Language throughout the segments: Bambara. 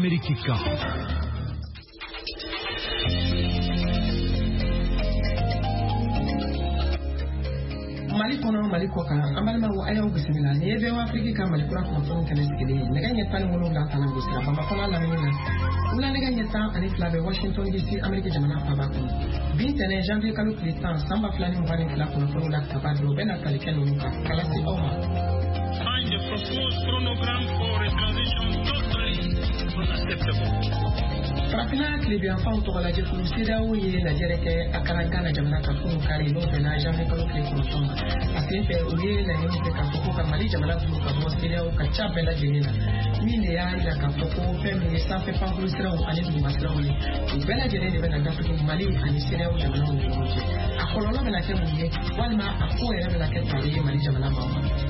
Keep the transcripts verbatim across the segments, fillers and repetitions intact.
Amerika. Mali kono Mali ko kan amalma wa ayo bismillah ne be wa Afrika kan Mali kura ko ton kan sigili ne ganya tan wono la tan go sira ba ko la la ne una ne ganya tan ani flabe Washington D C Amerika jamana pa ba ko bin tane janvier kalu kritan samba flani mo ganin la ko ko la ka ba do bena kali ken no ka kala si oma find the proposed chronogram for a transition totally unacceptable. Farafina klibi enfant to la jefu sida o ye la jereke akara gana jamana ka funu kari no bena janvier kalu kritan soma asefe o ye la ni ka foko ka Mali jamana funu ka bo sida o ka cha bela jenina mine ya ila ka foko femi sa fe pa funu sira o ani du masira o ni bela jenina bena da foko Mali ani sida o jamana o ni akolo lo bena ke mu ye walma akko era bena ke tari Mali jamana ma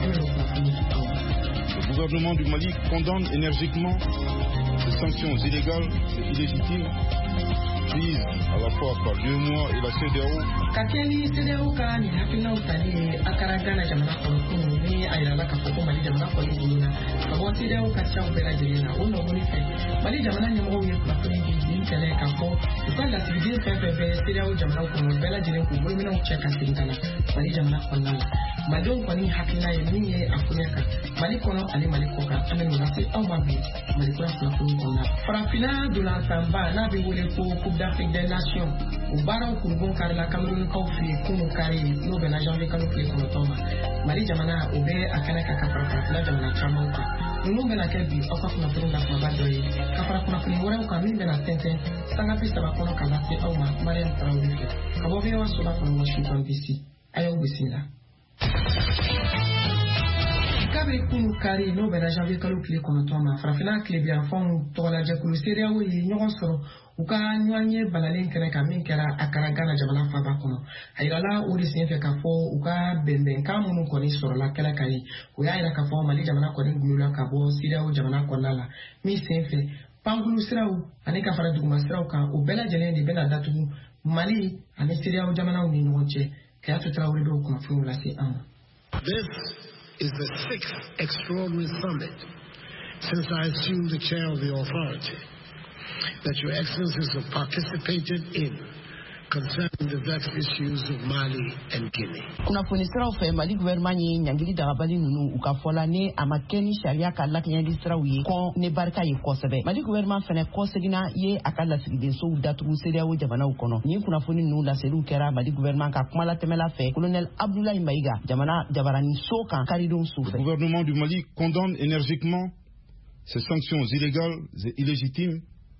Le gouvernement du Mali condamne énergiquement les sanctions illégales et illégitimes prises à la fois par l'U E M O A et la C E D A O. Kakeli C E D A O ka ni hakina utani akaragana jamana kono kunu ni ayala ka foko Mali jamana kono buluna kabo C E D A O ka cha ubela jelena uno boni fe Mali jamana ni mo ye kwa kuni ni kele ka fo ukanda sibidi fe fe fe C E D A O jamana kono bela jelena ku buluna ucheka singana Mali jamana kono madon kwani hakina ye ni ye akunyaka Mali kono ali Mali koka ameni nasi au mabi Mali kono kwa kunu kono farafina dula tamba na bi wole ko Coupe d'Afrique des Nations au baron Kourbon Karla Cameroun Kaufi Kumu Kari no bena janvier kanu kle kono toma Mali jamana obe akana ka kafara farafina jamana chamauka nunu bena kebi okwa kuna puru na kwa badoye kafara kuna kuni wore uka mimi bena tenten sanga pista bakono kabate au ma Mariam Traoré kabobe wa soba kono Washington D C ayo bismillah kabe kunu kari no bena janvier kanu kle kono toma farafina kle bi enfant to la jakulu seria wo yi nyogon soro uka nyanye balalen kene ka min kera akara gana jamana fa ba kono ayala uri sin fe ka fo uka bemben ka munu ko ni soro la kala kai o ya ira ka fo Mali jamana ko ni gulula ka bo sida o jamana ko lala mi sin fe pangulu siraw ani ka fara duguma siraw ka o bela jelen di bela datu Mali ani sida o jamana ni noche ka to trawri do ko fu la si am. This is the sixth extraordinary summit since I assumed the chair of the authority that Your Excellencies have participated in concerning the vexed issues of Mali and Guinea. Kuna fonisira ufe Mali gouvernement ye nyangili darabali nunu ukafola ne amakeni sharia ka laknya disra uye kon ne barka ye kosebe. Mali gouvernement fene kosegina ye akala sigide so datu seria wo jamana ukono. Ni kuna foni nunu la selu kera Mali gouvernement ka kumala temela fe colonel Abdoulaye Maïga jamana jabarani soka karidon soufe. Le gouvernement du Mali condamne énergiquement ces sanctions illégales et illégitimes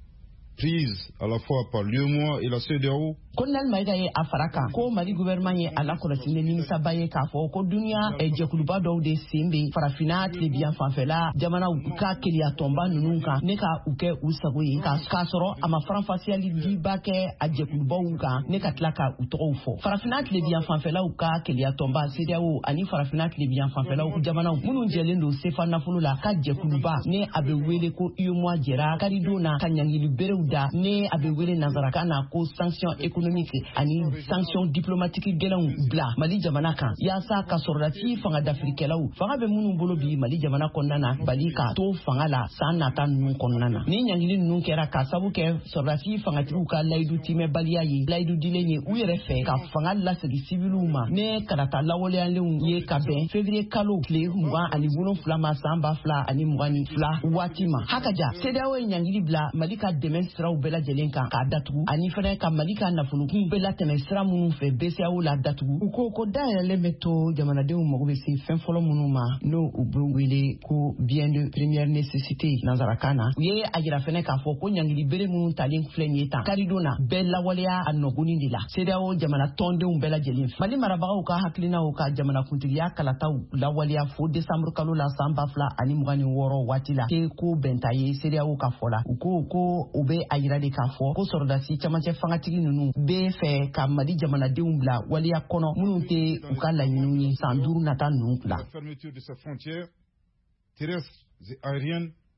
prises à la fois par l'U E M O A et la C E D A O. Colonel Maïga ye afaraka ko Mali gouvernement ye ala korotine ni sabaye ka fo ko dunia e jekuluba do de simbe farafina le bien fanfela jamana ka kelia tomba nununka ne ka uke usagoyi ka kasoro ama franfasia li libake a jekuluba uka ne ka tlaka uto fo farafina le bien fanfela uka kelia tomba C E D A O ani farafina le bien fanfela u jamana munun jelendo sefa na fulula ka jekuluba ne abe wele ko U E M O A jera karidona kanyangili bereuda ne abe wele nazaraka na ko sanction économique ani sanction diplomatique gelan bla Mali jamana kan yasa ka sorati fanga d'Afrique law fanga be munu bolo bi Mali jamana konnana balika to fanga la sanata nun konnana ni nyangili nun kera ka sabu ke sorati fanga tiruka laidu time balia yi laidu dilenye u yere fe ka fanga la sigi civiluma ne karata lawole an leun ye ka ben février kalo clé muga ani wono flama samba fla ani mugani fla watima hakaja sedawo nyangili bla Malika demenstra u bela jelenka ka datu ani fene ka Malika na kun bela temestra munu fe besia o la datu uko ko daele meto jamana de mo be si fen folo munu ma no ubru wele ko bien de première nécessité nazarakana ye ajira fene ka fo ko nyangili bere munu talin flenyeta karidona bella walia anoguni ndila seda o jamana tonde um bela jelin Mali maraba o ka haklina o ka jamana kuntiya kalata la walia fo décembre kalo la samba fla ani mugani woro watila ke ko bentaye seda o ka fola uko ko obe ajira de ka fo ko sordasi chamache fangatigi nunu be fe ka Mali jamana deum bla walia kono munute ukala nyuni sanduru nata nukla. La fermeture de sa frontière terrestre et aérienne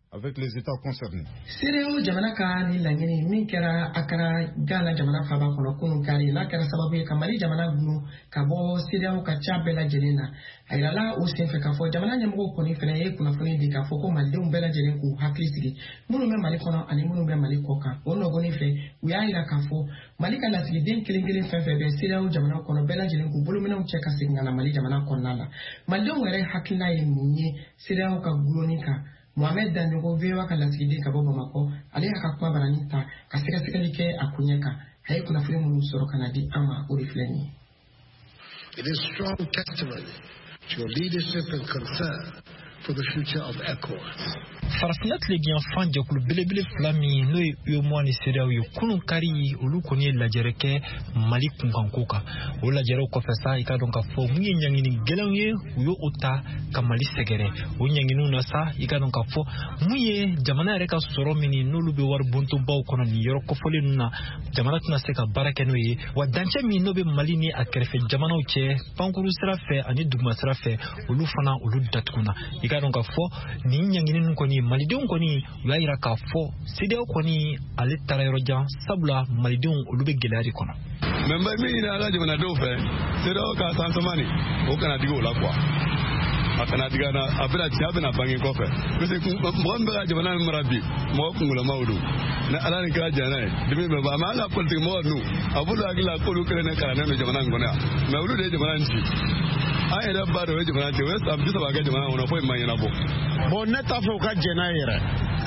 avec les États concernés. Sireo jamana ka ni langini min kɛra akara Ghana jamana faba kɔnɔ kunun kari n'a kɛra sababu ye ka Mali jamana gunu ka bɔ Sireo ka ca bɛɛ lajɛlen na a yirala o senfɛ k'a fɔ jamana ɲɛmɔgɔw kɔni fɛnɛ ye kunnafoni di k'a fɔ ko malidenw bɛɛ lajɛlen k'u hakili sigi minnu bɛ Mali kɔnɔ ani minnu bɛ Mali kɔ kan o nɔgɔnin fɛ u y'a yira k'a fɔ Mali ka lasigiden kelen kelen fɛn fɛn bɛ Sireo jamana kɔnɔ bɛɛ lajɛlen k'u bolominɛw cɛ ka segin ka na Mali jamana kɔnɔna la malidenw yɛrɛ hakilina ye mun ye Sireo ka gulonni kan Mohamed Danyogo vewa ka lasigiden ka bɔ Bamako ale y'a ka kuma barani ta ka sɛgɛsɛgɛli kɛ a kun ɲɛ kan a ye kunnafoni minnu sɔrɔ ka na di an ma o de filɛ nin ye. It is strong testimony to your leadership and concern for the future of ECOWAS. Farafina tilebiyan fan jɛkulu belebele fila min n'o ye U E M O A ni CEDEAO ye kunun kari olu kɔni ye lajɛrɛ kɛ Mali kunkanko kan o lajɛrɛw kɔfɛ sa i ka dɔn ka fɔ mun ye ɲangini gɛlɛnw ye u ye o ta ka Mali sɛgɛrɛ o ɲanginiw na sa i ka dɔn ka fɔ mun ye jamana yɛrɛ ka sɔrɔ min n'olu bɛ wari bontonbaw kɔnɔ nin yɔrɔ kɔfɔlen ninnu na jamana tɛna se ka baara kɛ n'o ye wa dancɛ min n'o bɛ Mali ni a kɛrɛfɛ jamanaw cɛ pankuru sira fɛ ani duguma sira fɛ olu fana olu datuguna i ka dɔn ka fɔ nin ɲangini ninnu kɔni malidenw kɔni u y'a yira k'a fɔ CEDEAO kɔni ale taara yɔrɔ jan sabula malidenw olu bɛ gɛlɛya de kɔnɔ. mais n bɛ min ɲini an ka jamanadenw fɛ CEDEAO ka sansoma nin o kana digi o la kuwa a kana digi na a bɛna ci a bɛna bange kɔfɛ parce que mɔgɔ min bɛ ka jamana min mara bi mɔgɔ kunkolamaw don ni ala ni kɛra jɛnɛ ye dimi bɛ ban mais an ka politique mɔgɔ ninnu a b'olu hakili la k'olu kelen ne kalannen bɛ jamana in kɔnɔ yan mais olu de ye jamana in ci. an yɛrɛ ba dɔ o ye jamana ci o ye san bi saba kɛ jamana kɔnɔ foyi ma ɲɛnabɔ. bon ne t'a fɛ u ka jɛn n'a yɛrɛ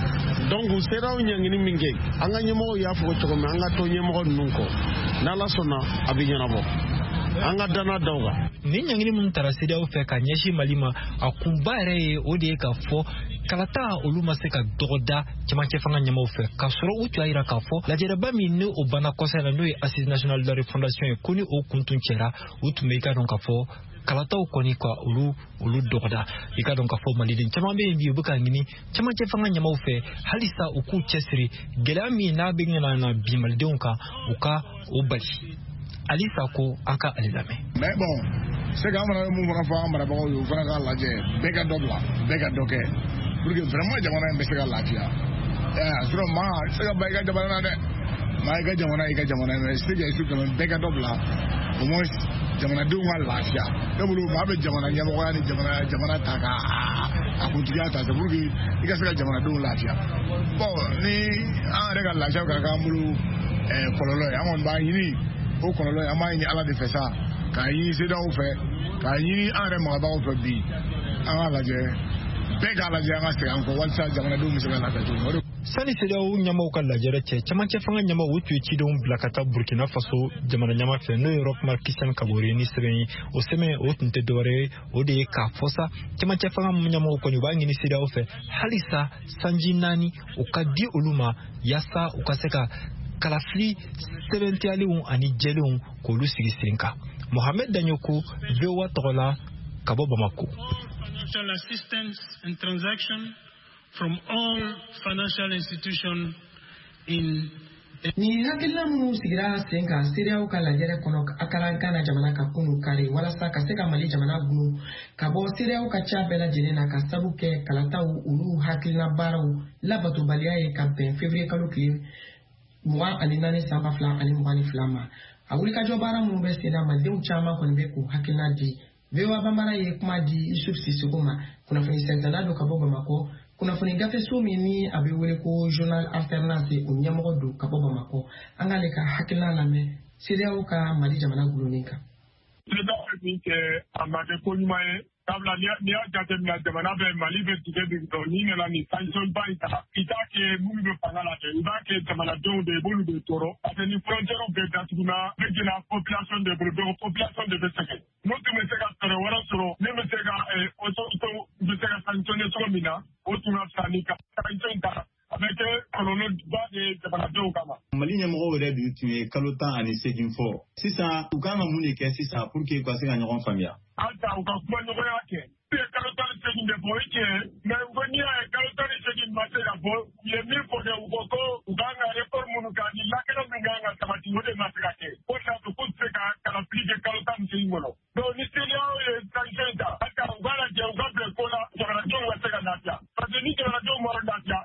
donc u sera o ɲangini min kɛ an ka ɲɛmɔgɔw y'a fɔ cogo min an ka to ɲɛmɔgɔ ninnu kɔ n'ala sɔnna a bɛ ɲɛnabɔ an ka dana da u kan. Nin ɲangini minnu taara CEDEAO fɛ ka ɲɛsin Mali ma a kunba yɛrɛ ye o de ye k'a fɔ kalata olu ma se ka dɔgɔda cɛmancɛ fanga ɲɛmɔgɔw fɛ k'a sɔrɔ u tun y'a yira k'a fɔ lajɛrɛba min ni o banna kɔsɛ la n'o ye Assise nationale de la refondation ye ko ni o kun tun cɛra u tun bɛ i ka dɔn k'a fɔ kalataw kɔni ka olu olu dɔgɔda i ka dɔn k'a fɔ maliden caman bɛ yen bi u bɛ ka ɲini cɛmancɛ fanga ɲɛmɔgɔw fɛ halisa u k'u cɛsiri gɛlɛya min n'a bɛ ɲɛna na bi malidenw kan u ka o bali Alisa ko an ka ale lamɛn. mais bon c'est que an fana bɛ mun fana fɔ an marabagaw ye u fana k'a lajɛ bɛɛ ka dɔ bila bɛɛ ka dɔ kɛ pour que vraiment jamana in bɛ se ka lafiya ɛɛ sinon maa se ka ban i ka jamana na dɛ maa i ka jamana i ka jamana mais c'est que su kɛmɛ bɛɛ ka dɔ bila au moins jamanadenw ka lafiya ne bolo maa bɛ jamana ɲɛmɔgɔya ni jamana jamana ta ka a kuntigiya ta c'est pour que i ka se ka jamanadenw lafiya bon ni an yɛrɛ ka lafiya ka k'an bolo ɛɛ kɔlɔlɔ ye an kɔni b'a ɲini o kɔlɔlɔ an b'a ɲini ala de fɛ sa k'a ɲini CEDEAO fɛ k'a ɲini an yɛrɛ marabagaw fɛ bi an k'a lajɛ bɛɛ k'a lajɛ an ka segin an kɔ walasa jamanadenw bɛ se ka lafiya cogo min. Sani CEDEAO ɲɛmɔgɔw ka lajɛrɛ cɛ cɛmancɛ fanga ɲɛmɔgɔ u tun ye cidenw bila ka taa Burkina Faso jamana ɲɛma fɛ n'o ye Roch Marc Christian Kabore ni sɛbɛn ye o sɛbɛn o tun tɛ dɔwɛrɛ ye o de ye k'a fɔ sa cɛmancɛ fanga ɲɛmɔgɔw kɔni u b'a ɲini CEDEAO fɛ halisa sanji naani o ka di olu ma yaasa u ka se ka kalafili sɛbɛntiyalenw ani jɛlenw k'olu sigi sen kan. Mohamed Danyogo V O A tɔgɔ la ka bɔ Bamako. Financial assistance and transaction from all financial institutions in ni hakilina minnu sigira sen kan CEDEAO ka lajɛrɛ kɔnɔ a kɛra Ghana jamana ka kunun kari walasa ka se ka Mali jamana gunu ka bɔ CEDEAO ka ca bɛɛ lajɛlen na ka sabu kɛ kalataw olu hakilina baaraw labatobaliya ye ka bɛn février kalo tile mugan ani naani san ba fila ani mugan ni fila ma a wulikajɔ baara minnu bɛ sen na malidenw caman kɔni bɛ k'u hakilina di V O A Bambara ye kuma di Yusuf Sissoko ma kunnafoni sɛnsɛnna do ka bɔ Bamako kunnafoni gafeso min ni a bɛ wele ko journal alternance o ɲɛmɔgɔ do ka bɔ Bamako an k'ale ka hakilina lamɛn CEDEAO ka Mali jamana gulonnen kan. CEDEAO bɛ min kɛ a ma kɛ ko ɲuman ye sabula n'i y'a jateminɛ jamana bɛ Mali bɛ tigɛ de dɔn n'i nana nin sanction ba in ta i t'a kɛ minnu bɛ fanga la dɛ i b'a kɛ jamanadenw de i b'olu de tɔɔrɔ parce que ni frontière bɛɛ datuguna bɛ jɛna population de bolo donc population de bɛ sɛgɛn n'o tun bɛ se ka fɛɛrɛ wɛrɛ sɔrɔ ne bɛ se ka autorité bɛ se ka sanctionner cogo min na o tun ka fisa ni ka sanction ta a bɛ kɛ kɔlɔlɔ ba de jamanadenw kama. Mali ɲɛmɔgɔw yɛrɛ de tun ye kalo tan ani seegin fɔ sisan u kan ka mun de kɛ sisan pour que u ka se ka ɲɔgɔn faamuya. Alta u ka kuma ɲɔgɔnya kɛ u ye kalo tan ni seegin de fɔ o ye tiɲɛ mais u ko n'i y'a ye kalo tan ni seegin ma se ka fɔ u ye min fɔ kɛ u ko ko u kan ka réforme minnu kɛ ani lakana min kan ka sabati o de ma se ka kɛ o de y'a to k'u tɛ se ka kalafili kɛ kalo tan ni seegin kɔnɔ donc ni CEDEAO ye sanction ta alta u k'a lajɛ u ka bila ko la jamanadenw ka se ka lafiya parce que ni jamanadenw ma lafiya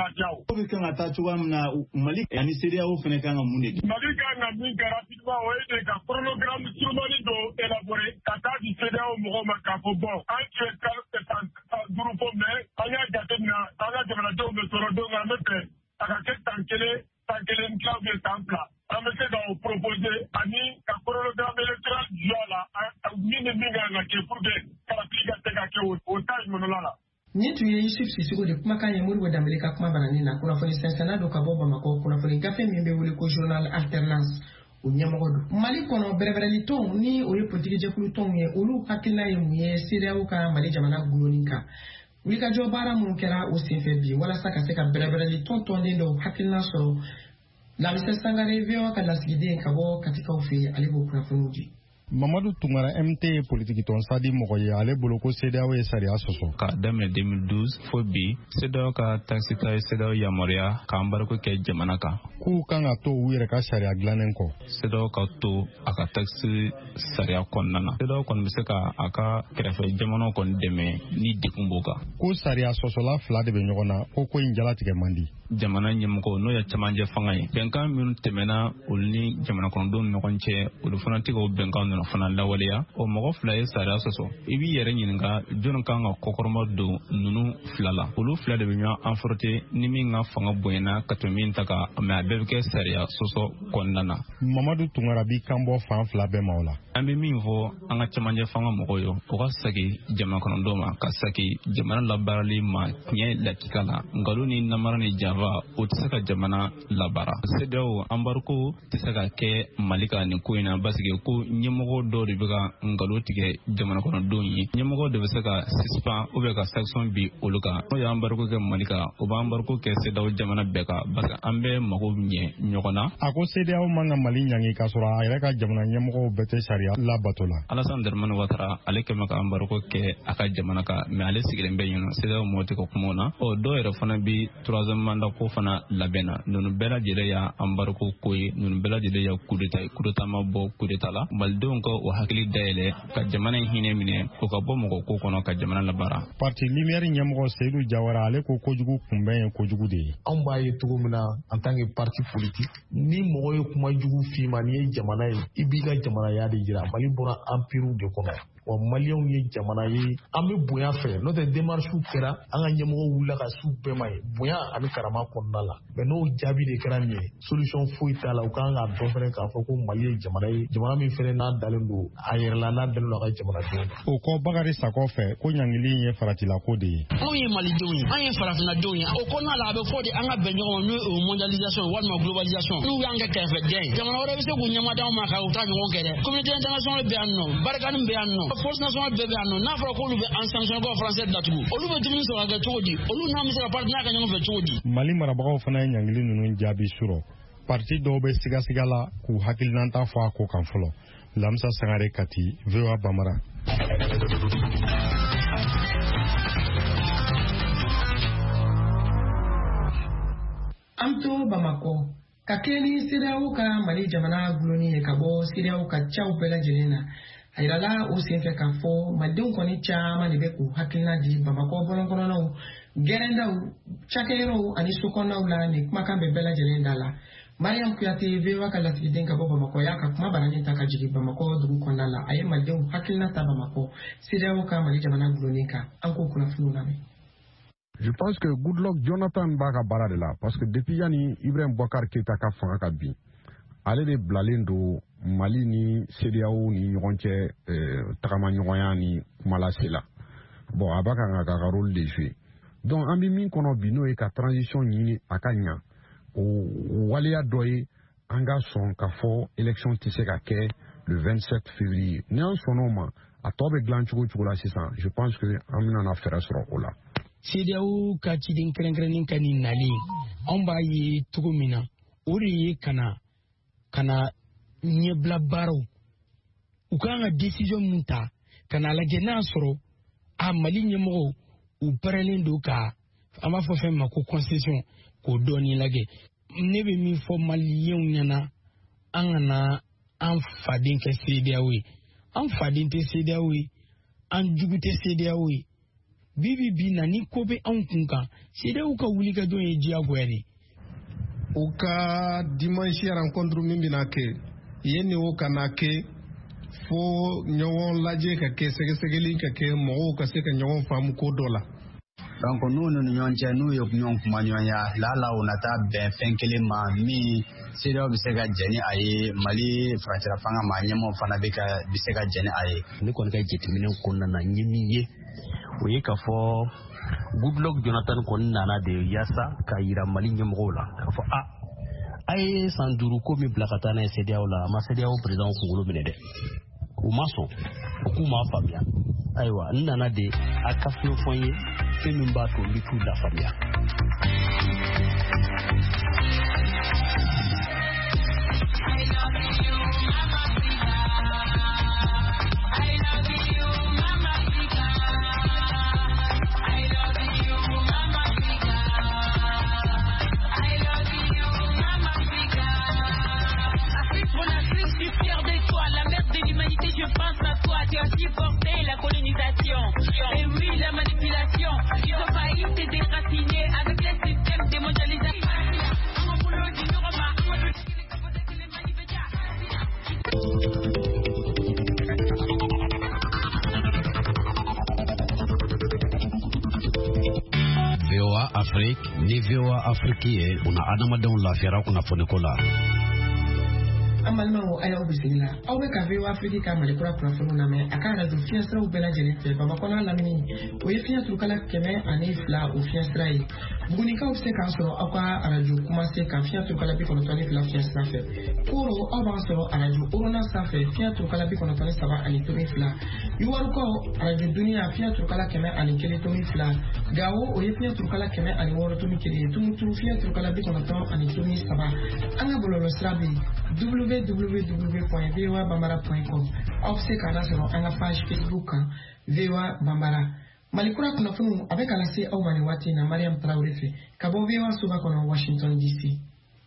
lafiyaw. Ko bi kan ka taa cogoya min na Mali ani C D A O fana kan ka mun de kɛ? Mali kan ka min kɛ rapidement o ye de ka chronogramme surmani dɔ élaboré ka taa di C D A O mɔgɔw ma k'a fɔ bon an tun ye kalo san duuru fɔ mais an y'a jateminɛ an ka jamanadenw bɛ sɔrɔ donc an bɛ fɛ a ka kɛ san kelen san kelen ni tila ou bien san fila an bɛ se ka o proposer ani ka chronogramme électoral jɔ a la min ni min kan ka kɛ pour que kalafili ka se ka kɛ o temps kɔnɔna la. Ni tun ye Yusuf Sisigo de kumakan ye Modibo Dambele ka kuma baranin na kunnafoni sɛnsɛnna do ka bɔ Bamakɔ kunnafoni gafe min bɛ wele ko journal alternance o ɲɛmɔgɔ do. Mali kɔnɔ bɛrɛbɛrɛli tɔnw ni o ye politiki jɛkulu tɔnw ye olu hakilina ye mun ye C D A O ka Mali jamana gulonni kan. Wulikajɔ baara minnu kɛra o senfɛ bi walasa ka se ka bɛrɛbɛrɛli tɔn tɔnden dɔw hakilina sɔrɔ. Lamisɛ Sangare V O A ka lasigiden ka bɔ Katikaw fɛ ale b'o kunnafoniw di. Mamadou Toungara M T politique ton sadi mɔgɔ ye ale bolo ko C D A O ye sariya sɔsɔ ka daminɛ deux mille douze fo bi C D A O ka taxe ta C D A O yamaruya ka embargo kɛ jamana kan k'u kan ka to u yɛrɛ ka sariya dilannen kɔ C D A O ka to a ka taxe sariya kɔnɔna na C D A O kɔni bɛ se ka a ka kɛrɛfɛ jamanaw kɔni dɛmɛ ni degun b'o kan ko sariya sɔsɔla fila de bɛ ɲɔgɔn na ko ko in jalatigɛ man di jamana ɲɛmɔgɔ n'o ye cɛmancɛ fanga ye bɛnkan minnu tɛmɛna olu ni jamana kɔnɔdenw ni ɲɔgɔn cɛ olu fana tɛ ka o bɛnkan ninnu fana lawaleya o mɔgɔ fila ye sariya sɔsɔ i b'i yɛrɛ ɲininka jɔnni kan ka kɔkɔrɔma don ninnu fila la olu fila de bɛ ɲɔgɔn anforote ni min ka fanga bonyana ka tɛmɛ min ta kan mɛ a bɛɛ bɛ kɛ sariya sɔsɔ kɔnɔna na Mamadu Tunkara b'i kan bɔ fan fila bɛɛ ma o la an bɛ min fɔ an ka cɛmancɛ fanga mɔgɔw ye o ka segin jamana kɔnɔdenw ma ka segin jamana labaarali ma tiɲɛ lakika la nkalon ni namara ni janfa o tɛ se ka jamana labara C D A O embargo tɛ se ka kɛ Mali ka nin ko in na parce que ko ɲɛmɔgɔ dɔw de bɛ ka nkalon tigɛ jamana kɔnɔdenw ye ɲɛmɔgɔ de bɛ se ka suspend ou bien ka sanction bi olu kan n'o ye embargo kɛ Mali kan o bɛ embargo kɛ C D A O jamana bɛɛ kan parce que an bɛɛ mago ɲɛ ɲɔgɔn na a ko C D A O man ka Mali ɲangi k'a sɔrɔ a yɛrɛ ka jamana ɲɛmɔgɔw bɛɛ tɛ sariya labato la Alassane Dramane Ouattara ale kɛmɛ ka embargo kɛ a ka jamana kan mais ale sigilen bɛ yen C D A O mɔgɔw tɛ ka kuma o na ɔ dɔw yɛrɛ fana bi troisième mandat ko fana labɛnna ninnu bɛɛ lajɛlen y'a embargo ko ye ninnu bɛɛ lajɛlen y'a coup d'état ye coup d'état ma bɔ coup d'état la malidenw ka o hakili dayɛlɛ ka jamana in hinɛ minɛ o ka bɔ mɔgɔ ko kɔnɔ ka jamana labara parti lumière ɲɛmɔgɔ Seydou Jawara ale ko kojugu kunbɛn ye kojugu de ye anw b'a ye cogo min na en tant que parti politique ni mɔgɔ ye kuma jugu f'i ma n'i ye jamana ye i b'i ka jamanaya de jira Mali bɔra empire de kɔnɔ wa maliyɛnw ye jamana ye an bɛ bonya fɛ n'o tɛ démarche kɛra an ka ɲɛmɔgɔ wulila ka su bɛɛ ma ye bonya ani karama kɔnɔna la mais n'o jaabi de kɛra nin ye solution foyi t'a la u kan ka dɔn fɛnɛ k'a fɔ ko Mali ye jamana ye jamana min fɛnɛ n'a dalen don a yɛrɛ la n'a dalen don a ka jamanadenw o kɔ Bakari Sakɔ fɛ ko ɲangili ye faratila ko de ye anw ye malidenw ye an ye farafinadenw ye o kɔnɔna la a bɛ fɔ de an ka bɛn ɲɔgɔn ma n'o ye mondialisation walima globalisation n'u y'an kɛ kɛrɛfɛdɛn ye jamana wɛrɛ bɛ se k'u ɲɛmadaw ma ka u ta ɲɔgɔn kɛ dɛ communauté internationale bɛ yan nɔ barikani bɛ yan nɔ force nationale bɛɛ bɛ yan nɔ n'a fɔra k'olu bɛ an sanction ko français datugu olu bɛ dumuni sɔrɔ ka kɛ cogo di olu n'an bɛ se ka partenariat kɛ ɲɔgɔn fɛ cogo di Mali marabagaw fana ye ɲangili ninnu jaabi sɔrɔ parti dɔw bɛ sigasiga la k'u hakilinanta fɔ a ko kan fɔlɔ Lamisa Sangare Kati V O A Bamara an to Bamakɔ ka kɛ ni C D A O ka Mali jamana gulonni ye ka bɔ C D A O ka caw bɛɛ lajɛlen na a yirala o senfɛ k'a fɔ malidenw kɔni caman de bɛ k'u hakilina di Bamakɔ bɔlɔnkɔnɔnaw gɛrɛndaw cakɛyɔrɔw ani sokɔnɔnaw la nin kumakan bɛ bɛɛ lajɛlen da la Mariam Kuyate V O A ka lasigiden ka bɔ Bamakɔ y'a ka kuma baranin ta ka jigin Bamakɔ dugu kɔnɔna la a ye malidenw hakilina ta Bamakɔ C D A O ka Mali jamana gulonni kan an k'o kunnafoniw lamɛn. Je pense que Goodluck Jonathan b'a ka baara de la parce que depuis yani Ibrahim Boubacar Keïta ka fanga ka bin ale de bilalen don Mali ni C D A O ni ɲɔgɔn cɛ tagama ɲɔgɔnya ni kumalase la bon a b'a kan ka ka rôle de jouer donc an bɛ min kɔnɔ bi n'o ye ka transition ɲini a ka ɲa o waleya dɔ ye an ka sɔn ka fɔ élection tɛ se ka kɛ le vingt-sept février ni an sɔnn'o ma a tɔ bɛ dilan cogo cogo la sisan je pense que an bɛna fɛɛrɛ sɔrɔ o la. C D A O ka ciden kɛrɛnkɛrɛnnen ka nin nalen anw b'a ye cogo min na o de ye ka na ka na ɲɛbila baaraw u kan ka décision mun ta ka na lajɛ n'a sɔrɔ a Mali ɲɛmɔgɔw u pɛrɛlen don ka an b'a fɔ fɛn ma ko concession k'o dɔɔni lajɛ ne bɛ min fɔ maliyɛnw ɲɛna an kana an faden kɛ C D A O ye an faden tɛ C D A O ye an jugu tɛ C D A O ye bibi bi na ni ko be an kun kan CEDEAO ka wuli ka jɔn ye diyagoya de u ka dimanche rencontre min bɛna kɛ yen ni o kana kɛ fo ɲɔgɔn lajɛ ka kɛ sɛgɛsɛgɛli ka kɛ mɔgɔw ka se ka ɲɔgɔn faamu ko dɔ la. donc n'u ni ɲɔgɔn cɛ n'u ye ɲɔgɔn kuma ɲɔgɔnya lala u na taa bɛn fɛn kelen ma min CEDEAO bɛ se ka jɛ ni a ye Mali faransira fanga ma ɲɛmɔgɔ fana bɛ se ka jɛ ni a ye. ne kɔni ka jateminɛ kɔnɔna na n ye min ye o ye k'a fɔ Goodluck Jonathan kɔni nana de yaasa ka yira Mali ɲɛmɔgɔw la k'a fɔ a a ye san duuru ko min bila ka taa n'a ye CEDEAO la a ma CEDEAO président kunkolo minɛ dɛ u ma sɔn u k'u m'a faamuya ayiwa n nana de a ka fɛn fɔ n ye fɛn min b'a to n bɛ t'u lafaamuya. Je pense à toi, tu as supporté la colonisation. Et oui, la manipulation. Ils ont failli te déraciner avec les systèmes de mondialisation. V O A Afrique ni V O A Afrique ye una adamadenw lafiyara kunnafoniko la. Amalma o ayaw bisimila aw bɛ ka V O A Afrique ka Malikura kunnafoniw lamɛn a ka radio fiɲɛsiraw bɛɛ lajɛlen fɛ Bamakɔ lamini o ye fiɲɛ turukala kɛmɛ ani fila o fiɲɛsira ye Bugunikaw bɛ se k'an sɔrɔ aw ka radio Kumase kan fiɲɛ turukala bi kɔnɔntɔn ni fila fiɲɛsira fɛ Koro aw b'an sɔrɔ radio Orona sanfɛ fiɲɛ turukala bi kɔnɔntɔn ni saba ani tomi fila Yuwarukaw radio Duniya fiɲɛ turukala kɛmɛ ani kelen tomi fila Gawo o ye fiɲɛ turukala kɛmɛ ani wɔɔrɔ tomi kelen ye Tumuturu fiɲɛ turukala bi kɔnɔntɔn ani tomi saba an ka bɔlɔlɔsira bɛ w w w point v o a bambara point com aw bɛ se k'an lasɔrɔ an ka page Facebook kan V O A Bambara Malikura kunnafoniw a bɛ ka lase aw ma nin waati in na Mariam Traoré fɛ ka bɔ V O A soba kɔnɔ Washington D C.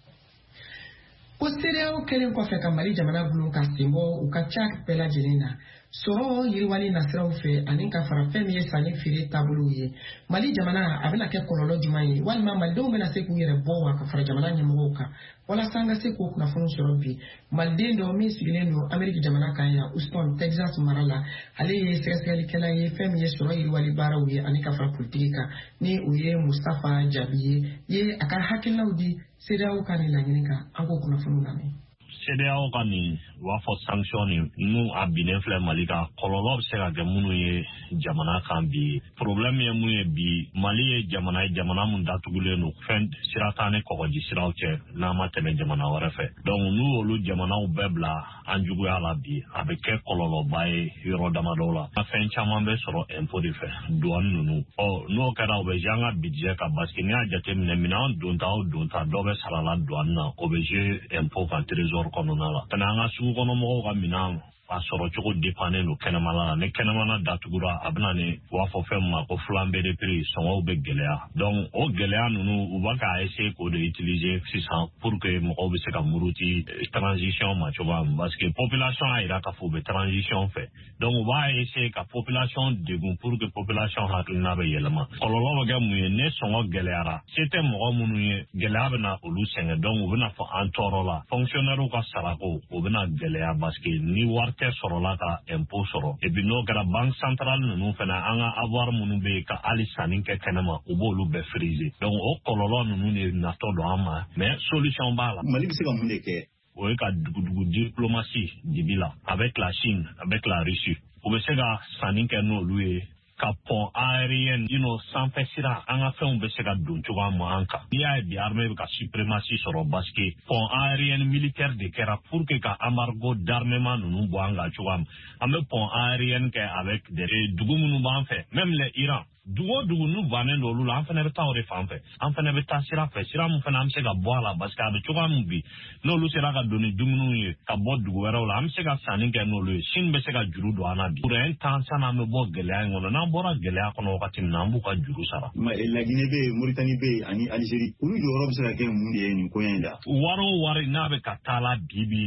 Ko CEDEAO kɛlen kɔfɛ ka Mali jamana gulon ka sen bɔ u ka ca bɛɛ lajɛlen na sɔrɔ yiriwali nasiraw fɛ ani ka fara fɛn min ye sanni feere taabolow ye Mali jamana a bɛna kɛ kɔlɔlɔ jumɛn ye walima malidenw bɛna se k'u yɛrɛ bɔ wa ka fara jamana ɲɛmɔgɔw kan walasa an ka se k'o kunnafoni sɔrɔ bi maliden dɔ min sigilen don Amérique jamana kan yan Houston Texas mara la ale ye sɛgɛsɛgɛlikɛla ye fɛn min ye sɔrɔ yiriwali baaraw ye ani ka fara politiki kan ni o ye Mustafa Jabi ye ye a ka hakilinaw di CEDEAO ka nin laɲini kan an k'o kunnafoniw lamɛn. CEDEAO ka nin u b'a fɔ sanction ni n'u a binnen filɛ Mali kan kɔlɔlɔ bɛ se ka kɛ minnu ye jamana kan bi problème ye mun ye bi Mali ye jamana ye jamana mun datugulen don fɛn sira t'an ni kɔgɔji siraw cɛ n'a ma tɛmɛ jamana wɛrɛ fɛ donc n'u olu jamanaw bɛɛ bila an juguya la bi a bɛ kɛ kɔlɔlɔba ye yɔrɔ damadɔw la fɛn caman bɛ sɔrɔ impôt de fɛ douane ninnu ɔ n'o kɛra o bɛ jouer an ka budget kan parce que n'i y'a jateminɛ minɛn donta o donta dɔ bɛ sara la douane na o bɛ jouer impôt kan trésor kɔnɔna la kana an ka sugu kɔnɔ mɔgɔw ka minɛn a sɔrɔ cogo dépanner don kɛnɛmana la ni kɛnɛmana datugura a bɛna ni u b'a fɔ fɛn min ma ko flambée de prix sɔngɔw bɛ gɛlɛya donc o gɛlɛya ninnu u b'a ka essayer k'o de utiliser sisan pour que mɔgɔw bɛ se ka muruti transition ma cogoya min parce que population a yira k'a fɔ u bɛ transition fɛ donc u b'a essayer ka population degun pour que population hakilina bɛ yɛlɛma kɔlɔlɔ bɛ kɛ mun ye ne sɔngɔ gɛlɛyara se tɛ mɔgɔ minnu ye gɛlɛya bɛ na olu sɛgɛn donc u bɛna fɔ an tɔɔrɔ la fonctionnaire ka sarako o bɛna gɛlɛya parce que ni wari tɛ sɔrɔla ka impôt sɔrɔ et puis n'o kɛra banque centrale ninnu fana an ka avoir minnu bɛ yen ka hali sanni kɛ kɛnɛma u b'olu bɛɛ friser donc o kɔlɔlɔ ninnu de natɔ don an ma mais solution b'a la. Mali bɛ se ka mun de kɛ? O ye ka dugudugu diplomatie dibi la avec la Chine avec la Russie u bɛ se ka sanni kɛ n'olu ye ka pont aérien you know sanfɛ sira an ka fɛnw bɛ se ka don cogoya min an kan n'i y'a ye bi armée bɛ ka suprématie sɔrɔ parce que pont aérien militaire de kɛra pour que ka embargo d'armement ninnu bɔ an kan cogoya min an bɛ pont aérien kɛ avec des dugu minnu b'an fɛ même les Iran dugu o dugu n'u bannen don olu la an fana bɛ taa o de fan fɛ an fana bɛ taa sira fɛ sira min fana an bɛ se ka bɔ a la parce que a bɛ cogoya min bi n'olu sera ka don ni dumuniw ye ka bɔ dugu wɛrɛw la an bɛ se ka sanni kɛ n'olu ye Chine bɛ se ka juru don an na bi pour un temps sanni an bɛ bɔ gɛlɛya in kɔnɔ n'an bɔra gɛlɛya kɔnɔ wagati min na an b'u ka juru sara. Laginɛ bɛ yen Mauritanie bɛ yen ani Algérie olu jɔyɔrɔ bɛ se ka kɛ mun de ye nin ko in la. wari o wari n'a bɛ ka taa la bi bi in na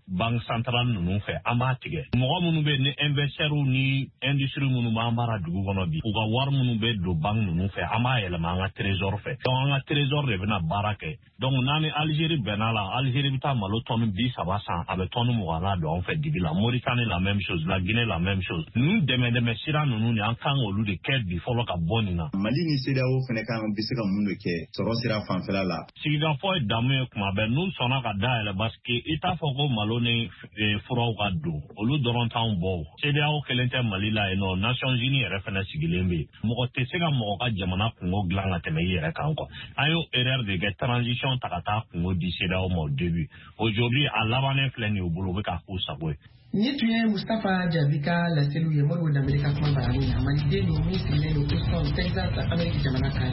banque centrale ninnu fɛ an b'a tigɛ mɔgɔ minnu bɛ ni investisseurs ni industrie minnu b'an baara dugu kɔnɔ bi u ka wari minnu bɛ don banque ninnu fɛ an b'a yɛlɛma an ka trésor fɛ donc an ka trésor de bɛna baara kɛ donc n'an ni Algérie bɛnna la Algérie bɛ taa malo tonne bi saba san a bɛ tonne mugan na don an fɛ dibi la Mauritanie la même chose la Guinée la même chose ninnu dɛmɛ dɛmɛ sira ninnu ni an kan olu de kɛ bi fɔlɔ ka bɔ nin na Mali ni C E D E A O fɛnɛ kan bɛ se ka mun de kɛ sɔrɔ sira fanfɛla la sigikafɔ ye damu ye kuma bɛɛ n'u sɔnna ka dayɛlɛ parce que i t'a fɔ ko malo ni furaw ka don olu dɔrɔn t'anw bɔ C E D E A O kelen tɛ Mali la yen nɔ Nations Unies yɛrɛ fɛnɛ sigilen bɛ mɔgɔ tɛ se ka mɔgɔ ka jamana kungo dilan ka tɛmɛ i yɛrɛ kan quoi an y'o erreur de kɛ transition ta ka taa kungo di C E D E A O ma au début aujourd'hui a labannen filɛ nin ye u bolo u bɛ k'a k'u sago ye ni tun ye Mustapha Jabi ka laseliw ye Modibo Dambele ka kuma barani na maliden ninnu min sigilen don Houston Texas Amérique jamana kan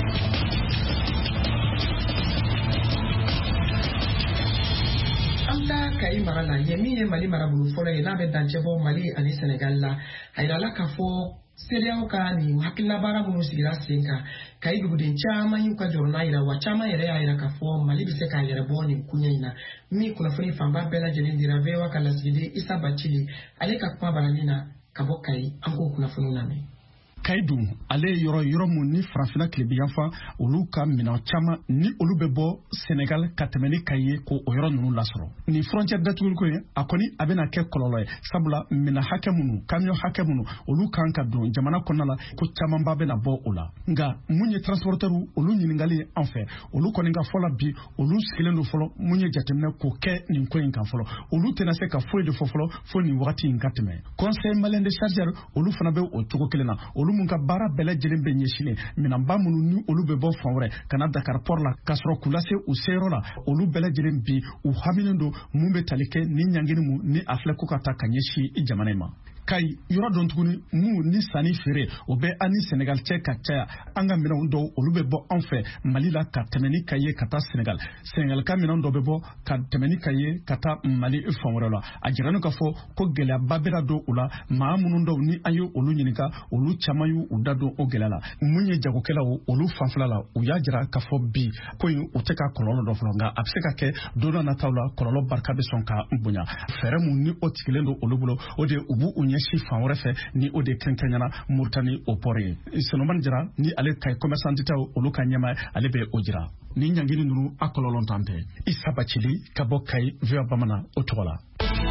Amta Kayi Marala ye min ye Mali marabolo fɔlɔ ye n'a bɛ dancɛ bɔ Mali ani Senegal la a yirala k'a fɔ C E D E A O ka nin hakililabaara minnu sigira sen kan Kayi duguden caman y'u ka jɔrɔna yira wa caman yɛrɛ y'a yira k'a fɔ Mali bɛ se k'a yɛrɛ bɔ nin kuɲɛ in na min kunnafoni fanba bɛɛ lajɛlen dira V O A ka lasigiden Isa Bacili ale ka kuma barani na ka bɔ Kayi an k'o kunnafoni lamɛn Kayi dun ale ye yɔrɔ yɔrɔ mun ni farafinna tilebiyanfan olu ka minɛn caman ni olu bɛ bɔ Senegal ka tɛmɛ ni Kayi ye ko o yɔrɔ ninnu lasɔrɔ ni frontière datuguli ko ye a kɔni a bɛna kɛ kɔlɔlɔ ye sabula minɛn hakɛ minnu camion hakɛ minnu olu kan ka don jamana kɔnɔna la ko camanba bɛna bɔ o la nka mun ye transporteur olu ɲininkali ye an fɛ olu kɔni ka fɔla bi olu sigilen don fɔlɔ mun ye jateminɛ k'o kɛ nin ko in kan fɔlɔ olu tɛna se ka foyi de fɔ fɔlɔ fo nin wagati in ka tɛmɛ conseil malien de chargeurs olu fana bɛ o cogo kelen na olu mun ka baara bɛɛ lajɛlen bɛ ɲɛsinnen minɛnba minnu ni olu bɛ bɔ fan wɛrɛ ka na Dakar port la ka sɔrɔ k'u lase u seyɔrɔ la olu bɛɛ lajɛlen bi u haminen don mun bɛ tali kɛ ni ɲangini mun ni a filɛ ko ka taa ka ɲɛsin jamana in ma Kayi yɔrɔ dɔn tuguni mun ni sanni feere o bɛ an ni Senegal cɛ ka caya an ka minɛnw dɔw olu bɛ bɔ an fɛ Mali la ka tɛmɛ ni Kayi ye ka taa Senegal Senegal ka minɛn dɔw bɛ bɔ ka tɛmɛ ni Kayi ye ka taa Mali fan wɛrɛ la a jirani k'a fɔ ko gɛlɛyaba bɛna don u la maa minnu dɔw ni an ye olu ɲininka olu caman y'u u da don o gɛlɛya la mun ye jagokɛlaw olu fanfɛla la u y'a jira k'a fɔ bi ko in u tɛ ka kɔlɔlɔ dɔ fɔlɔ nka a bɛ se ka kɛ don dɔ nataw la kɔlɔlɔ barika bɛ sɔn ka bonya fɛɛrɛ mun ni o tigilen don olu bolo o de u b'u ɲɛsin fan wɛrɛ fɛ ni o de kɛrɛnkɛrɛnyana Mauritanie o port ye Solomani Jara ni ale Kayi commerçant taw olu ka ɲɛma ale bɛ o jira ni ɲangini ninnu a kɔlɔlɔ tan tɛ Isa Bacili ka bɔ Kayi V O A Bamanan o tɔgɔ la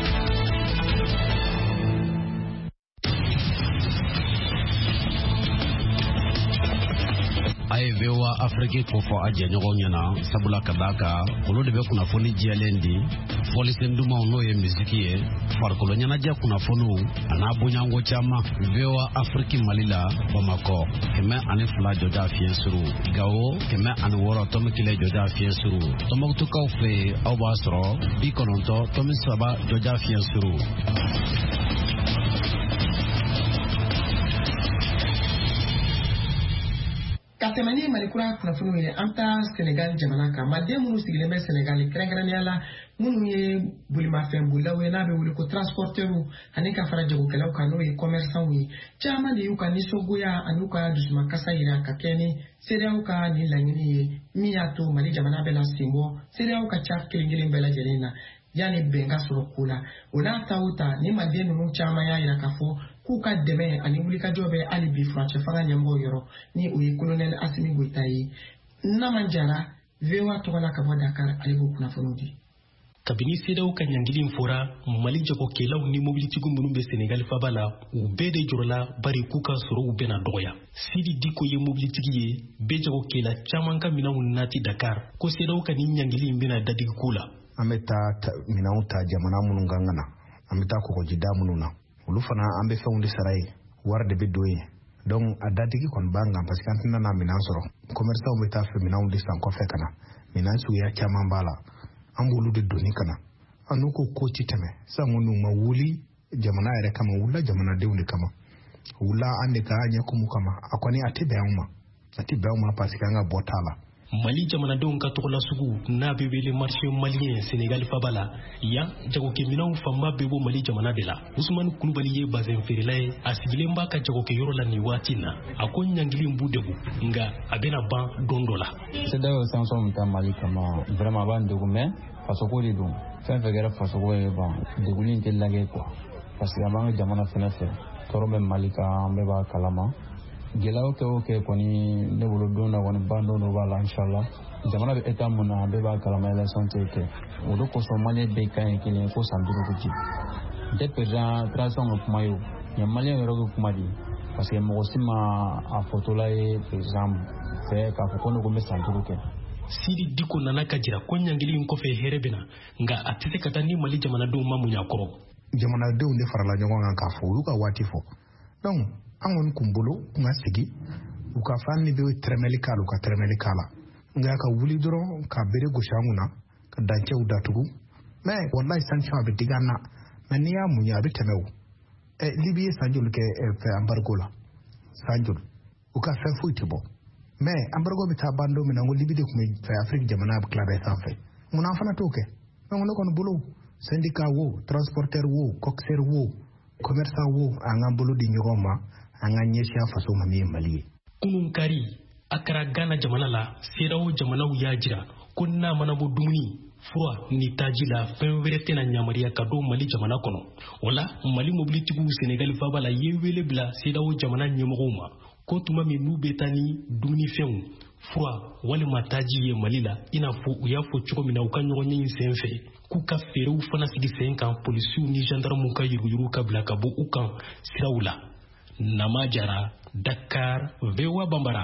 a ye V O A Afrique ko fɔ a jɛɲɔgɔn ɲɛna sabula ka d'a kan olu de bɛ kunnafoni jɛlen di fɔlisen dumanw n'o ye misiki ye farikolo ɲɛnajɛ kunnafoniw a n'a bonyanko caman V O A Afrique Mali la Bamakɔ kɛmɛ ani fila jɔja fiɲɛ suru Gao kɛmɛ ani wɔɔrɔ tɔmi kelen jɔja fiɲɛ suru Tɔnbukutukaw fɛ yen aw b'a sɔrɔ bi kɔnɔntɔn tɔmi saba jɔja fiɲɛ suru ka tɛmɛ ni Malikura kunnafoniw ye an taa Senegal jamana kan maliden minnu sigilen bɛ Senegal kɛrɛnkɛrɛnnenya la minnu ye bolimafɛn bolilaw ye n'a bɛ wele ko transporteurs ani ka fara jagokɛlaw kan n'o ye commerçants ye caman de y'u ka nisɔngoya ani u ka dusumakasa yira ka kɛ ni C E D E A O ka nin laɲini ye min y'a to Mali jamana bɛna sen bɔ C E D E A O ka ca kelen kelen bɛɛ lajɛlen na yanni bɛn ka sɔrɔ ko la o n'a ta o ta ni maliden ninnu caman y'a yira k'a fɔ k'u ka dɛmɛ ani wulikajɔ bɛ hali bi furancɛ fanga ɲɛmɔgɔw yɔrɔ ni o ye colonel Asimi Goita ye Naman Jara V O A tɔgɔ la ka bɔ Dakar ale b'o kunnafoniw di kabini C E D E A O ka ɲangili fɔra Mali jagokɛlaw ni mobilitigiw minnu bɛ Senegal faba la u bɛɛ de jɔrɔla bari k'u ka sɔrɔw bɛna dɔgɔya Sidi Diko ye mobilitigi ye bɛɛ jagokɛla caman ka minɛnw nati Dakar ko C E D E A O ka nin ɲangili in bɛna dadigi ko la an bɛ taa minɛnw ta jamana minnu kan ka na an bɛ taa kɔgɔjida minnu na olu fana an bɛ fɛnw de sara ye wari de bɛ don ye donc a dadigi kɔni b'an kan parce que an tɛna na minɛn sɔrɔ commerçants bɛ taa fɛ minɛnw de san kɔfɛ ka na minɛn suguya caman b'a la an b'olu de doni ka na an n'u ko ko ti tɛmɛ sisan minnu ma wuli jamana yɛrɛ kama wula jamanadenw de kama wula an de ka ɲɛkumu kama a kɔni a tɛ bɛn an ma a tɛ bɛn an ma parce que an ka bɔ t'a la Mali jamanadenw ka tɔgɔla sugu n'a bɛ wele marché malien Sénégal faba la yan jagokɛminɛw fanba bɛ bɔ Mali jamana de la. Usmane Kulubali ye bazin feerela ye a sigilen b'a ka jagokɛyɔrɔ la nin waati na a ko ɲangili b'u degun nka a bɛna ban don dɔ la. C D A O sanction min ta Mali kama vraiment a b'an degun mais fasoko de don fɛn fɛn kɛra fasoko ye ban deguli in tɛ lajɛ quoi parce que a b'an ka jamana fɛnɛ fɛ tɔɔrɔ bɛ Mali kan an bɛɛ b'a kalama. Gɛlɛyaw kɛ o kɛ kɔni ne bolo don na kɔni ban don dɔ b'a la inshallah jamana bɛ état mun na a bɛɛ b'a kalama élection tɛ kɛ o de kosɔn maliyɛn bɛɛ ka ɲi kelen ko san duuru ko ji n tɛ président transition ka kuma ye o mais maliyɛn yɛrɛ ka kuma de parce que mɔgɔ si ma a fɔtɔla ye président fɛ k'a fɔ ko ne ko n bɛ san duuru kɛ. Sidi Diko nana ka jira ko ɲangili in kɔfɛ hɛrɛ bɛ na nka a tɛ se ka taa ni Mali jamanadenw ma muɲa kɔrɔ. Jamanadenw de farala ɲɔgɔn kan k'a fɔ olu ka waati fɔ donc an kɔni kun bolo kun ka sigi u ka fan ni bɛ tɛrɛmɛli k'a la u ka tɛrɛmɛli k'a la nka ka wuli dɔrɔn ka bere gosi an kunna ka dancɛw datugu mais wallahi sanction a bɛ digi an na mais n'i y'a muɲa a bɛ tɛmɛ o ɛ Libi ye san joli kɛ fɛ embargo la san joli u ka fɛn foyi tɛ bɔ mais embargo bɛ taa ban don min na ko Libi de tun bɛ fɛ Afrique jamana tila bɛɛ sanfɛ mun an fana t'o kɛ donc ne kɔni bolo syndicat wo transporteur wo coxeur wo commerçant wo an k'an bolo di ɲɔgɔn ma an ka ɲɛsin faso ma min ye Mali ye. Kunun kari a kɛra Ghana jamana la C D A O jamanaw y'a jira ko n'a mana bɔ dumuni fura ni taji la fɛn wɛrɛ tɛna yamaruya ka don Mali jamana kɔnɔ. O la Mali mobilitigiw Sénégal faba la ye wele bila C D A O jamana ɲɛmɔgɔw ma ko tuma min n'u bɛ taa ni dumunifɛnw fura walima taji ye Mali la i n'a fɔ u y'a fɔ cogo min na u ka ɲɔgɔn ɲɛ sen fɛ k'u ka feerew fana sigi sen kan polisiw ni gendarmew ka yuruguyurugu ka bila ka bɔ u kan siraw la. Nama Jara, Dakar, V O A Bambara.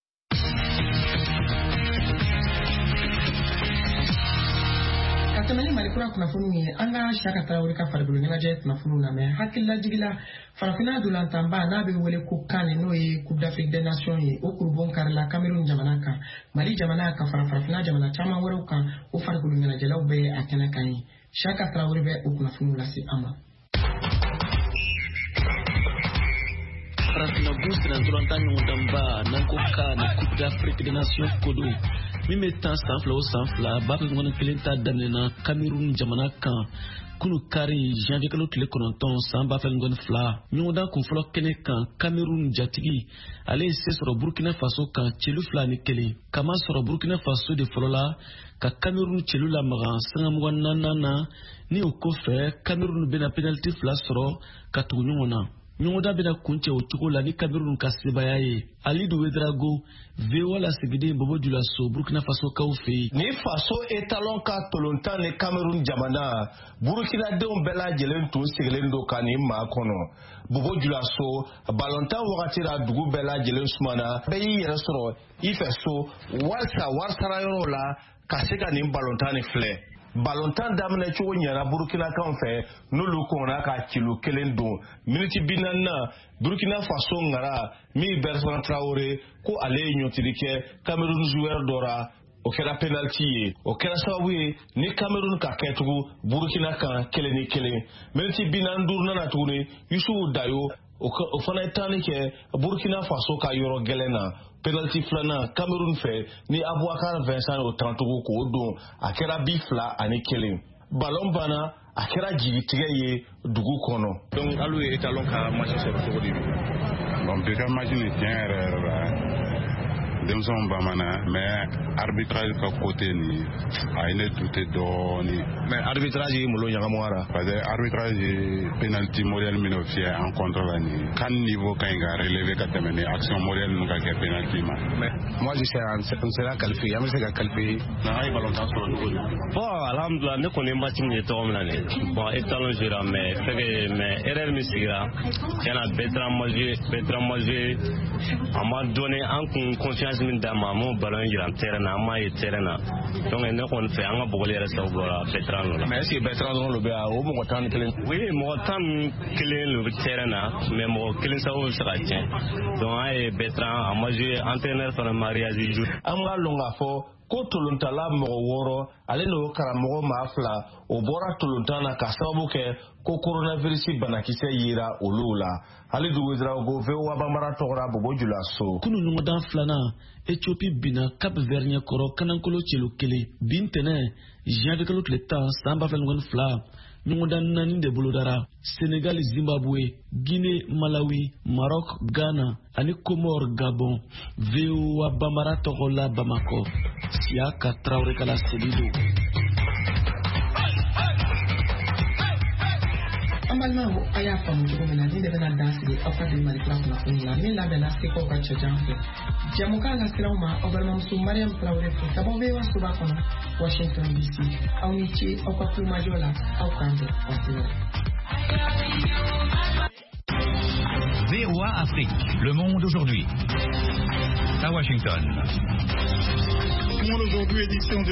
Ka tɛmɛ ni Malikura kunnafoni ye an ka Saka Tarawele ka farikolo ɲɛnajɛ kunnafoniw lamɛn hakilila jigila farafinna dolantanba n'a bɛ wele ko CAN n'o ye Coupe d'Afrique des Nations ye o kurubon karila Cameroun jamana kan Mali jamana ka fara farafinna jamana caman wɛrɛw kan o farikolo ɲɛnajɛlaw bɛ a kɛnɛ kan ye Saka Tarawele bɛ o kunnafoniw lase an ma. Farafina boost na dolantan ɲɔgɔn danba n'an ko CAN Coupe d'Afrique des Nations kodo min bɛ taa san fila o san fila ba fɛ ɲɔgɔn kelen ta daminɛna Cameroun jamana kan kunu kari janvier kalo tile kɔnɔntɔn san ba fɛ ɲɔgɔn fila ɲɔgɔndan kun fɔlɔ kɛnɛ kan Cameroun jatigi ale ye se sɔrɔ Burkina Faso kan celu fila ni kelen kama sɔrɔ Burkina Faso de fɔlɔ la ka Cameroun celu lamaga sanga mugan naani na ni o kɔfɛ Cameroun bɛna penalty fila sɔrɔ ka tugu ɲɔgɔn na. ɲɔgɔnda bɛna kuncɛ o cogo la ni Cameroun ka sebaya ye Alidu Wedrago V O A la sigiden Bobo Dioulasso Burkina Faso kaw fɛ ni faso étalon ka tolontan ni Cameroun jamana Burkina denw bɛɛ lajɛlen tun sigilen don ka nin maa kɔnɔ Bobo Dioulasso balontan wagati la dugu bɛɛ lajɛlen sumana bɛɛ y'i yɛrɛ sɔrɔ i fɛ so walisa warisara yɔrɔ la ka se ka nin balontan ni filɛ balontan daminɛ cogo ɲɛna Burkina kan fɛ n'olu kɔnna ka kilo kelen don miniti bi naani na Burkina Faso ngara mi Bertrand Traoré ko ale ye ɲɔtiri kɛ Cameroun joueur dɔ la o kɛra penalty ye o kɛra sababu ye ni Cameroun ka kɛtugu Burkina kan kelen ni kelen miniti bi naani duuru nana tuguni Yusufu Dayo o fana ye taani kɛ Burkina Faso ka yɔrɔ gɛlɛn na penalty filanan Cameroun fɛ ni Abouakar Vincent o tantugu k'o don a kɛra bi fila ani kelen ballon banna a kɛra jigitigɛ ye dugu kɔnɔ donc alu ye étalon ka match sɔrɔ cogo di bon bi ka match ni tiɲɛ yɛrɛ yɛrɛ la denmisɛnw bamana mais arbitrage ka côté ni a ye ne douté dɔɔni mais arbitrage ye malo ɲagamu ara parce que arbitrage ye penalty modèle minnu fiyɛ en contre la ni kan niveau ka ɲi ka relever ka tɛmɛ ni action modèle ninnu ka kɛ penalty ma mais moi je sais on sera qualifié an bɛ se ka qualifié na an ye ballontan sɔrɔ cogo di bon alhamdulillah ne kɔni ye match min ye tɔgɔ min na ne bon étalon jouera mais fɛkɛ mais erreur min sigira tiɲɛna Bertrand ma joué Bertrand ma joué a ma donné an kun confiance min d'a ma mo ballon jira terrain na ma ye terrain na donc ne kɔni fɛ an ka bɔgɔli yɛrɛ sababu la Bertrand la mais est ce que Bertrand dɔrɔn bɛ yan o mɔgɔ tan ni kelen oui mɔgɔ tan ni kelen le terrain na mais mɔgɔ kelen sababu bɛ se ka tiɲɛ donc an ye Bertrand a ma joué entraîneur fana ma réagi an ka lɔn k'a fɔ ko tolontala mɔgɔ wɔɔrɔ ale n'o karamɔgɔ maa fila o bɔra tolontan na ka sababu kɛ ko coronavirus banakisɛ yera olu la hali dugudirago V O A banbara tɔgɔra Bobo Jula So. Kunu ɲɔgɔndan filanan Ethiopie bina Cap Vert ɲɛkɔrɔ kanankolo cɛlo kelen bi ntɛnɛn janvier kalo tile tan san ba fila ni fila ɲɔgɔndan naani de bolodara Senegal, Zimbabwe, Guinée, Malawi, Maroc, Ghana ani Comores, Gabon. V O A banbara tɔgɔ la Bamako Siaka Traoré kala selido. An balimaw a y'a faamu cogo min na ni de bɛna dan sigi aw ka Mali Kura kunnafoni la min labɛnna sekaw ka cɛjan fɛ jamukan ka siraw ma aw balimamuso Mariam Traoré fɛ ka bɔ V O A soba kɔnɔ Washington D C aw ni ce aw ka kulumajɔ la aw k'an bɛn waati wɛrɛ. V O A Afrique, le monde aujourd'hui. À Washington. Le monde aujourd'hui, édition de